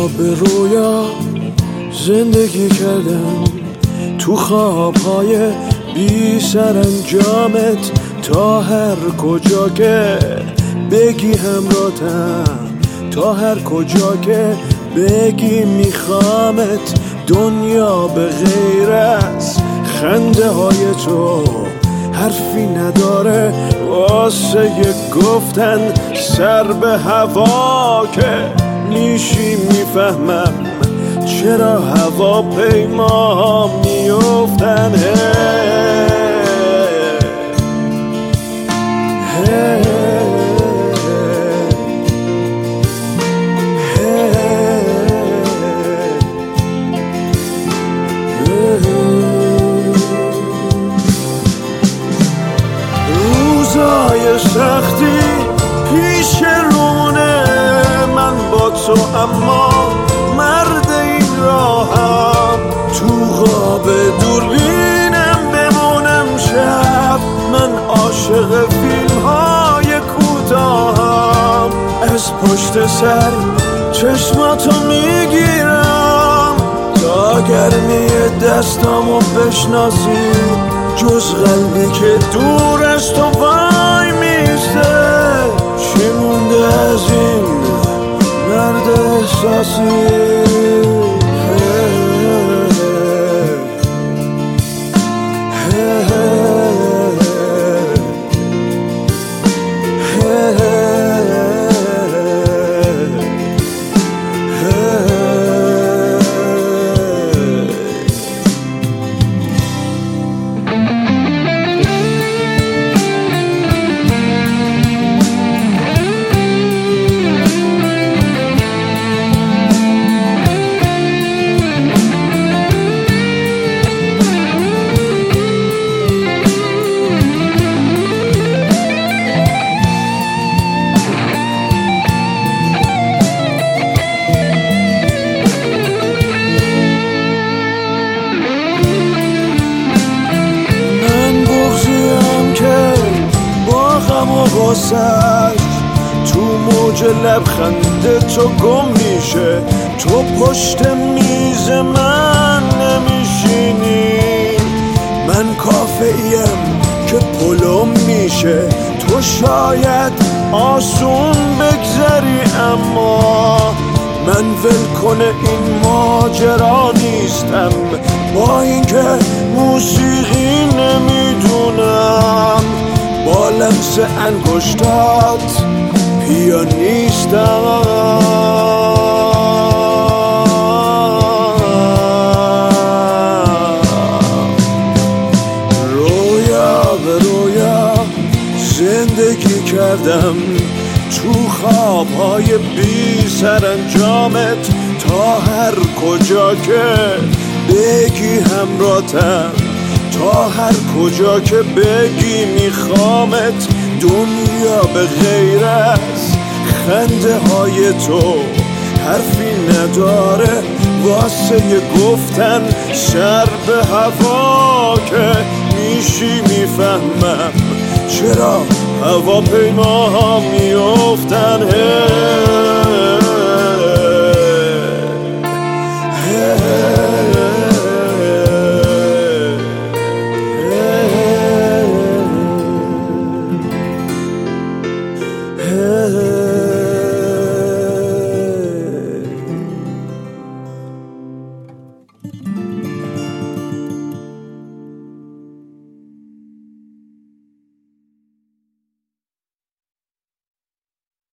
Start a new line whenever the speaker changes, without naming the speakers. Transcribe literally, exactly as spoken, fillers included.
به رویا زندگی کردم، تو خوابهای بی سرانجامت، تا هر کجا که بگی همراهتم، تا هر کجا که بگی میخوامت. دنیا به غیر از خنده های تو حرفی نداره واسه گفتن، سر به هوا که میشی میفهمم چرا هواپیما میافتن. روزای سختی پیش رونه من با تو، اما مرد این راهم تو خواب دوربینم بمونم شب. من عاشق فیلم های کوتاهم، از پشت سر چشماتو میگیرم تا گرمی دستامو بشناسی، جز قلبی که دور از تو وای میسته. چی مونده از این مرد احساسی؟ تو موج لبخند تو گم میشه، تو پشت میز من نمیشینی. من کافه‌ایم که پلم میشه، تو شاید آسون بگذری، اما من ولکن این ماجرا نیستم. با اینکه موسیقی نمیدونم، با لمس انگشتات پیانیستم. رویا به رویا زندگی کردم، تو خوابهای بی سرانجامت، تا هر کجا که بگی همراهتم، تا هر کجا که بگی میخوامت. دنیا به غیر از خنده های تو حرفی نداره واسه گفتن، سر به هوا که میشی میفهمم چرا هواپیما ها میافتن.